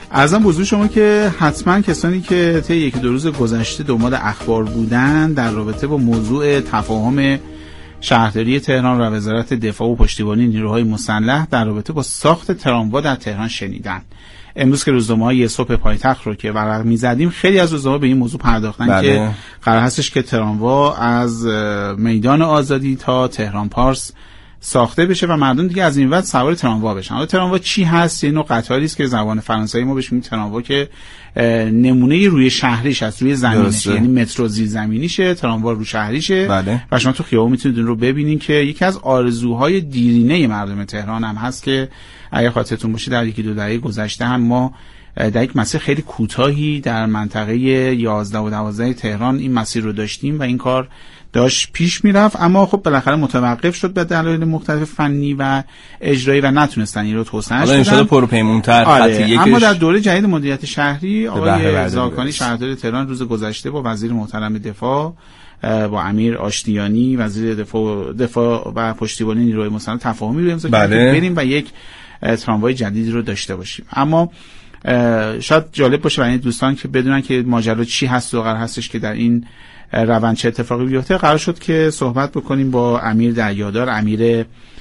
عرضم بزرگ شما که حتما کسانی که طی یکی دو روز گذشته دنبال اخبار بودن در رابطه با موضوع تفاهم شهرداری تهران و وزارت دفاع و پشتیبانی نیروهای مسلح در رابطه با ساخت تراموا در تهران شنیدن. امروز که روزنامه‌های صبح پایتخت رو که ورق می‌زدیم، خیلی از روزنامه‌ها به این موضوع پرداختن که قرار هستش که تراموا از میدان آزادی تا تهران پارس ساخته بشه و مردم دیگه از این وقت سوار تراموا بشن. حالا تراموا چی هست؟ یه نوع قطاری است که زبان فرانسوی ما بهش میگیم تراموا، که نمونه روی شهریش هست، روی زمینش، یعنی مترو زیر زمینیشه، تراموا رو شهریشه. بله. و شما تو خیابون میتونید اون رو ببینین که یکی از آرزوهای دیرینه مردم تهران هم هست که اگه خاطرتون باشه در یکی دو دهه گذشته هم ما در یک مسیر خیلی کوتاهی در منطقه 11 و 12 تهران این مسیر رو داشتیم و این کار داشت پیش میرفت، اما خب بالاخره متوقف شد به دلایل مختلف فنی و اجرایی و نتونستن این رو توسعه بدن. حالا انشالله پروپیمون‌تر خط یکش. اما در دوره جدید مدیریت شهری آقای زاکانی شهردار تهران روز گذشته با وزیر محترم دفاع، با امیر آشتیانی وزیر دفاع و پشتیبانی نیروهای مسلح تفاهمی رو امضا کردیم که بریم و یک تراموای جدید رو داشته باشیم. اما شاید جالب باشه برای دوستان که بدونن که ماجرا چی هست و قرار هستش که در این روند چه اتفاقی بیفته. قرار شد که صحبت بکنیم با امیر دریادار، امیر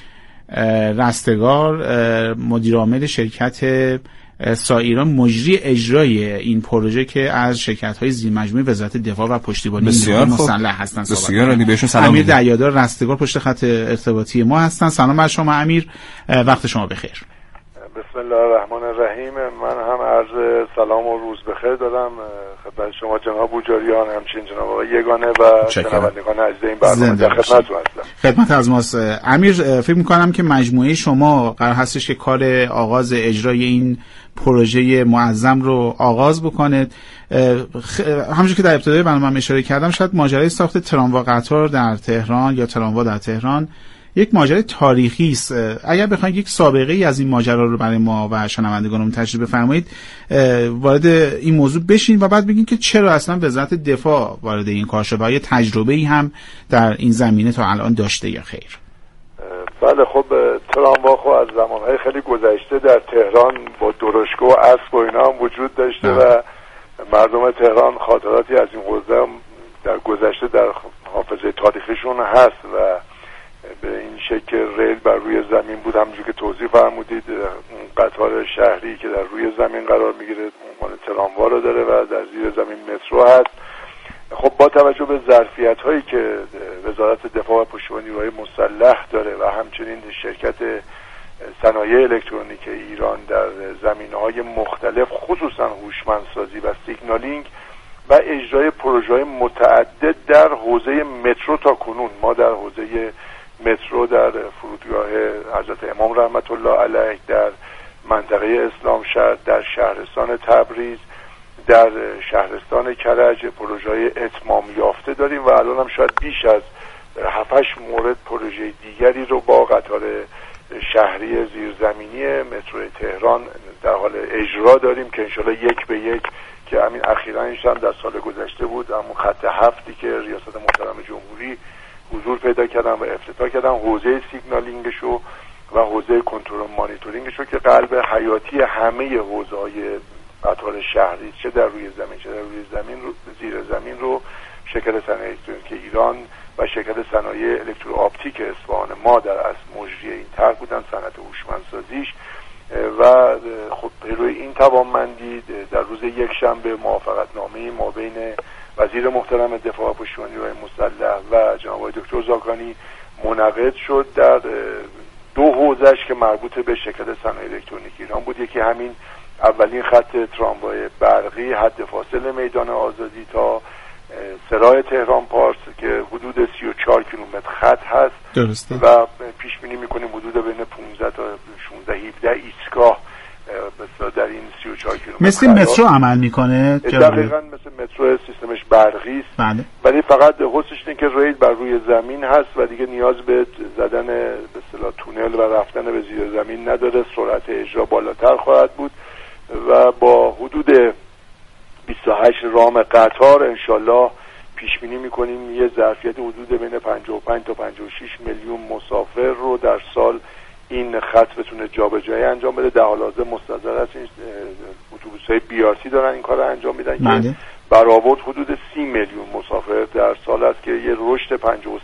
رستگار، مدیر عامل شرکت سایران، مجری اجرای این پروژه که از شرکت‌های زیرمجموعه وزارت دفاع و پشتیبانی نیروهای مسلح هستن. بسیار عالی، بهشون سلام. امیر دریادار رستگار پشت خط ارتباطی ما هستن. سلام بر شما امیر، وقت شما بخیر. بسم الله الرحمن الرحیم. من هم عرض سلام و روز بخیر دارم خدمت شما جناب بوجاریان، همچنین جناب آقای یگانه و شنوندگان عزیز این برنامه. در خدمتتون هستم. خدمت از ماست. امیر، فکر می‌کنم که مجموعه شما قرار هستش که کار آغاز اجرای این پروژه معظم رو آغاز بکنه. همونجوری که در ابتدای برنامه اشاره کردم، شاید ماجرای ساخت تراموا قطار در تهران یا تراموا در تهران یک ماجرای تاریخی است. اگر بخواید یک سابقه ای از این ماجرا رو برای ما و شنوندگانمون تشریح بفرمایید، وارد این موضوع بشین و بعد بگین که چرا اصلا وزارت دفاع وارد این کار شد و یه تجربه ای هم در این زمینه تا الان داشته یا خیر. بله، خب تراموا خب از زمانهای خیلی گذشته در تهران با درشکه و اسب و اینا هم وجود داشته و مردم تهران خاطراتی از این حوزه در گذشته در حافظه تاریخیشون هست و به این شکل ریل بر روی زمین بود. همونجور که توضیح فرمودید، قطار شهری که در روی زمین قرار میگیره عنوان تراموا رو داره و در زیر زمین مترو هست. خب با توجه به ظرفیت هایی که وزارت دفاع و پشتیبانی نیروهای مسلح داره و همچنین شرکت صنایع الکترونیک ایران در زمینه‌های مختلف، خصوصا هوشمندسازی و سیگنالینگ و اجرای پروژه‌های متعدد در حوزه مترو تا کنون، ما در حوزه مترو در فرودگاه حضرت امام رحمت الله علیه، در منطقه اسلام شهر، در شهرستان تبریز، در شهرستان کرج پروژه‌های اتمام یافته داریم و الان هم شاید بیش از 7-8 مورد پروژه دیگری رو با قطار شهری زیرزمینی مترو تهران در حال اجرا داریم که انشالله یک به یک، که همین اخیراً هم در سال گذشته بود، اما خط 7 که ریاست محترم جمهوری حضور پیدا کردن و افتتاح کردن، حوزه سیگنالینگشو و حوزه کنترل مانیتورینگشو که قلب حیاتی همه حوزه‌های قطار شهری، چه در روی زمین چه در روی زمین رو، زیر زمین رو شرکت صنایع الکترونیک ایران و شرکت صنایع الکترو آپتیک اصفهان ما در اصل مجری این طرح بودن، صنعت هوشمندسازیش. و خب روی این توانمندی در روز یکشنبه موافقتنامه ما بین وزیر محترم دفاع و پشتیبانی نیروهای مسلح و جناب آقای دکتر زاکانی منعقد شد در دو حوزه‌اش که مربوط به شرکت صنایع الکترونیک ایران بود. یکی همین اولین خط تراموای برقی حد فاصل میدان آزادی تا سرای تهران پارس که حدود 34 کیلومتر خط هست. درسته. و پیش بینی می‌کنیم حدود بین 15 تا 16-17 ایستگاه در این 34 کیلومتر مثل مترو عمل میکنه. دقیقاً مثل مترو، سیستمش برقی است. بله. ولی فقط حسنش اینه که ریل بر روی زمین هست و دیگه نیاز به زدن به اصطلاح تونل و رفتن به زیر زمین نداره. سرعت اجرا بالاتر خواهد بود و با حدود 28 رام قطار انشالله پیش بینی میکنیم یه ظرفیت حدود بین 55 تا 56 میلیون مسافر رو در سال این خط بتونه جابجایی انجام بده. در حال حاضر مستظر است این اتوبوس‌های BRT دارن این کار رو انجام میدن که برآورد حدود 30 میلیون مسافر در سال است که یه رشد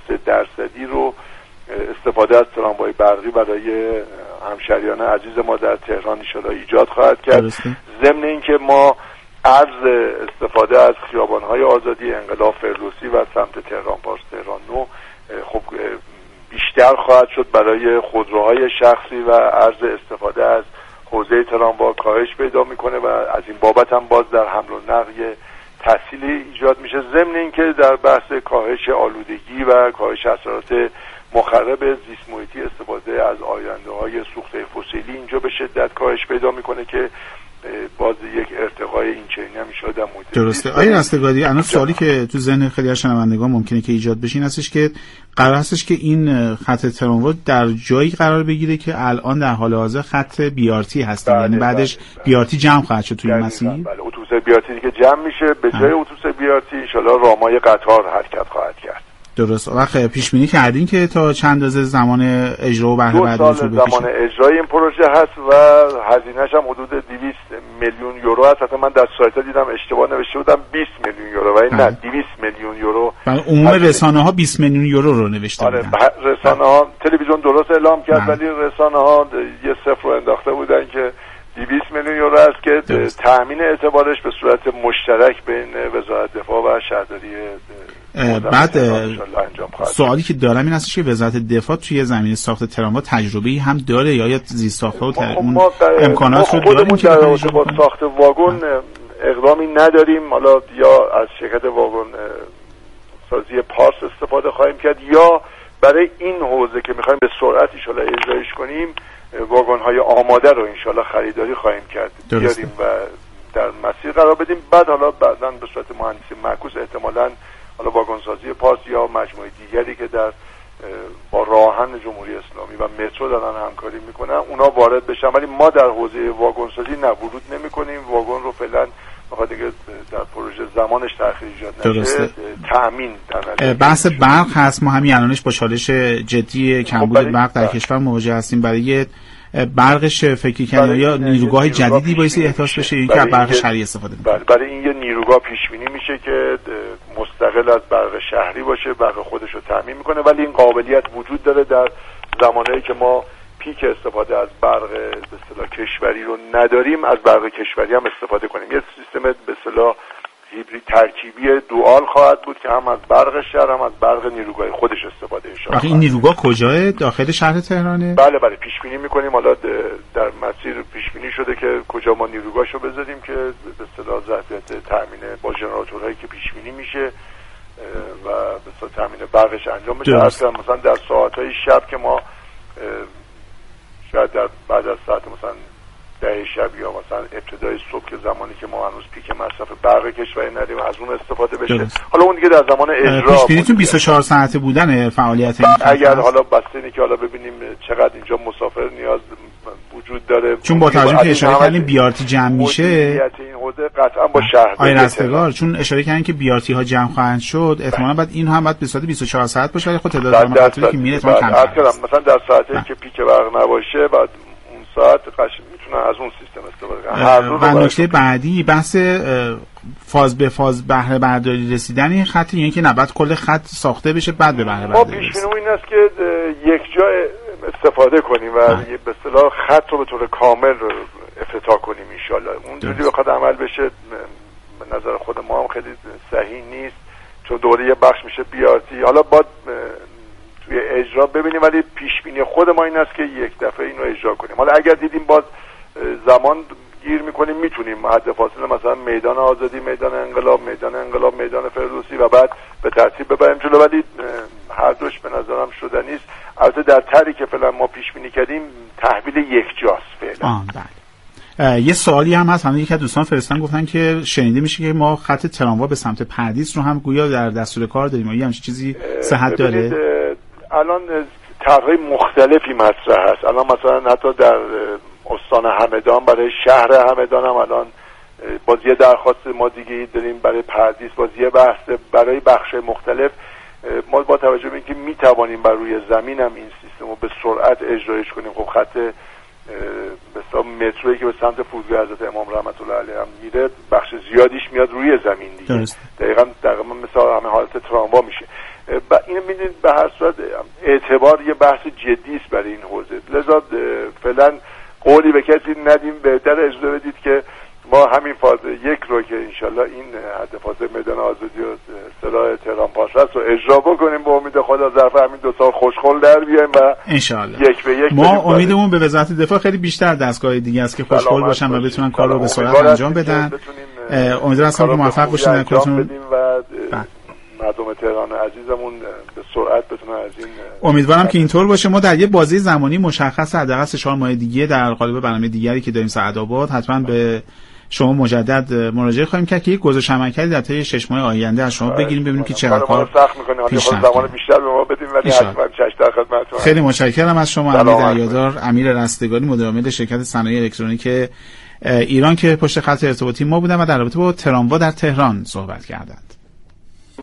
53% رو استفاده از تراموای برقی برای همشهریان عزیز ما در تهران ان شاءالله ایجاد خواهد کرد. ضمن اینکه ما عرض استفاده از خیابان‌های آزادی، انقلاب فردوسی و سمت تهران پارس، تهران نو خب بیشتر خواهد شد برای خودروهای شخصی و عرض استفاده از حوزه تراموا کاهش پیدا میکنه و از این بابت هم باز در حمل و نقل تسهیلی ایجاد میشه. ضمن اینکه در بحث کاهش آلودگی و کاهش اثرات مخرب زیست محیطی استفاده از آینده‌های سوخته فسیلی اینجا به شدت کاهش پیدا میکنه که باز یک ارتقای این چنینی هم میشه در محیط. درسته. آقای رستگاری، الان سوالی که تو ذهن خیلی از شنوندگان ممکنه که ایجاد بشه این هستش که قرار هستش که این خط تراموا در جایی قرار بگیره که الان در حال حاضر خط BRT هست، یعنی بعدش BRT جمع خواهد شد توی این مسیر. بله، اتوبوس BRT دیگه جمع میشه، به جای اتوبوس BRT ان شاءالله رامای قطار حرکت خواهد کرد. درست. وقت پیش بینی کردین که تا چند اندازه زمان اجرا و بهره برداری رو بکشه؟ 2 سال زمان اجرای این پروژه هست و هزینه‌اش هم حدود 200 میلیون یورو است. حتی من در سایت دیدم اشتباه نوشته بودم 20 میلیون یورو ولی نه 200 میلیون یورو. عموم رسانه‌ها 20 میلیون یورو رو نوشته بودن. رسانه‌ها تلویزیون درست اعلام کرد ولی رسانه‌ها یه صفر رو انداخته بودن که 200 میلیون یورو است که تأمین اعتبارش به صورت مشترک بین وزارت دفاع و شهرداری. بعد سوالی که دارم این هستش که وزارت دفاع توی زمینه ساخت تراموا تجربه‌ای هم داره یا زیرساخت‌ها و امکانات رو داریم که در ساخت واگن اقدامی نداریم. حالا یا از شرکت واگن سازی پارس استفاده خواهیم کرد یا برای این حوزه که می‌خوایم به سرعت ان شاءالله اجرایش کنیم واگن‌های آماده رو ان شاءالله خریداری خواهیم کرد بیاریم و در مسیر قرار بدیم. بعد حالا بعداً به صورت مهندسی معکوس احتمالاً حالا واگنسازی پارس یا مجموعه دیگری که در با راهن جمهوری اسلامی و مترو دارن همکاری میکنن اونا وارد بشن، ولی ما در حوزه واگنسازی ورود نمیکنیم. واگن رو فعلا بخاطر اینکه در پروژه زمانش تأخیر ایجاد نشه تأمین در بحث برق هست. ما همین الانش با چالش جدی کمبود برق در کشور مواجه هستیم. برای برقش فکری کنی یا نیروگاه جدیدی بایستی احتیاج بشه این که برق شهری استفاده کنه؟ برای این یه نیروگاه پیش بینی میشه که مستقل از برق شهری باشه، برق خودش رو تامین میکنه، ولی این قابلیت وجود داره در زمانهایی که ما پیک استفاده از برق به اصطلاح کشوری رو نداریم از برق کشوری هم استفاده کنیم. یه سیستم به اصطلاح هیبرید ترکیبی دوال خواهد بود که هم از برق شهر هم از برق نیروگاه خودش استفاده میشه. این نیروگاه کجاه؟ داخل شهر تهرانه؟ بله پیش بینی میکنیم. حالا در مسیر پیش بینی شده که کجا ما نیروگاهشو بذاریم که به اصطلاح ظرفیت تامین با ژنراتورهایی که پیش بینی میشه و به اصطلاح تامین برقش انجام بشه. مثلا در ساعت‌های شب که ما شاید در بعد از ساعت مثلا 10 شب یا مثلا ابتدای صبح که زمانی که ما هنوز پیک مصرف برق کشوری نداریم از اون استفاده بشه. حالا اون دیگه در زمان اجرا پیش بینیتون 24 ساعته بودن فعالیت این اگر حالا بسته اینه که حالا ببینیم چقدر اینجا مسافر نیاز وجود داره، چون با توجه که اشاره کردیم بیارتی جمع میشه این حوزه قطعا با شهر آقای رستگار چون اشاره کردن که بیارتی ها جمع خواهند شد احتمالاً بعد این هم بعد به صورت 24 ساعت باشه، ولی خود تعداد مخاطبی که میره احتمالاً کم میشه. مثلا در ساعتی که پیک برق نباشه بعد اون ساعت میتونن از اون سیستم استفاده کنن. و نکته بعدی بحث فاز به فاز بهره برداری رسیدن این خط، یعنی که نباید کل خط ساخته بشه بعد به بهره برداری. ما پیش بینی این است که یک جا استفاده کنیم و به اصطلاح خط رو به طور کامل افتتاح کنیم ان شاءالله. اونجوری بخواد عمل بشه به نظر خود ما هم خیلی صحیح نیست، چون دوره یه بخش میشه بیارتی. حالا باید توی اجرا ببینیم، ولی پیش بینی خود ما این است که یک دفعه اینو اجرا کنیم. حالا اگر دیدیم باز زمان گیر میکنیم میتونیم حد فاصله مثلا میدان آزادی، میدان انقلاب، میدان فردوسی و بعد به ترتیب ببریم جلو، ولی هر دوش به نظرم شده نیست. البته در طرحی که فعلا ما پیش بینی کردیم تحویل یک جاست فعلا. بله. یه سوالی هم هست، یکی از دوستان فرستادن گفتن که شنیده میشه که ما خط تراموا به سمت پردیس رو هم گویا در دستور کار داریم، یا همچین چیزی صحت داره؟ الان طرح‌های مختلفی مطرح هست. الان مثلا حتی در استان همدان برای شهر همدان هم الان باز یه درخواست ما دیگه داریم، برای پردیس باز یه بحث، برای بخش مختلف ما با توجه به اینکه میتوانیم بر روی زمین هم این سیستم رو به سرعت اجرایش کنیم، خب خط مثلا مترویی که به سمت فرودگاه حضرت امام رحمت الله علیه هم میره بخش زیادیش میاد روی زمین دیگه، دقیقاً مثل همه حالت تراموا میشه. اینو میدونید به هر صورت اعتبار یه بحث جدی است برای این حوزه، لذا فعلا قولی به کسی ندیم، بهتر اجازه بدید که ما همین فاز یک رو که انشالله این حد فاصله میدان آزادی و اصطلاح تهران پاشا رو اجرا بکنیم، به امید خدا ظرف همین 2 سال خوشخل در بیایم و انشالله یک به یک ما امیدمون به وزارت دفاع خیلی بیشتر دستگاه دیگه است که خوشخل باشن و بتونن کار رو به سرعت انجام بدن. امیدوارم هستم که موفق باشین در کارتون و مردم تهران عزیزمون به سرعت بتونن از این امیدوارم که اینطور باشه. ما در یه بازه زمانی مشخص حداقل 4 ماه دیگه در قالب برنامه دیگری که داریم سعدآباد حتما به شما مجدد مراجعه خواهیم کرد که یک گزارش عملکردی در طی 6 ماه آینده از شما بگیریم ببینیم که چقدر کار سخت می‌کنه. حالا زمان بیشتر به ما بدیم ولی حتما چش در خدمتتون. خیلی متشکرم از شما امیر دریادار، امیر رستگاری، مدیر عامل شرکت صنایع الکترونیک ایران که پشت خط ارتباطی ما بودن و در رابطه با تراموا در تهران صحبت کردند.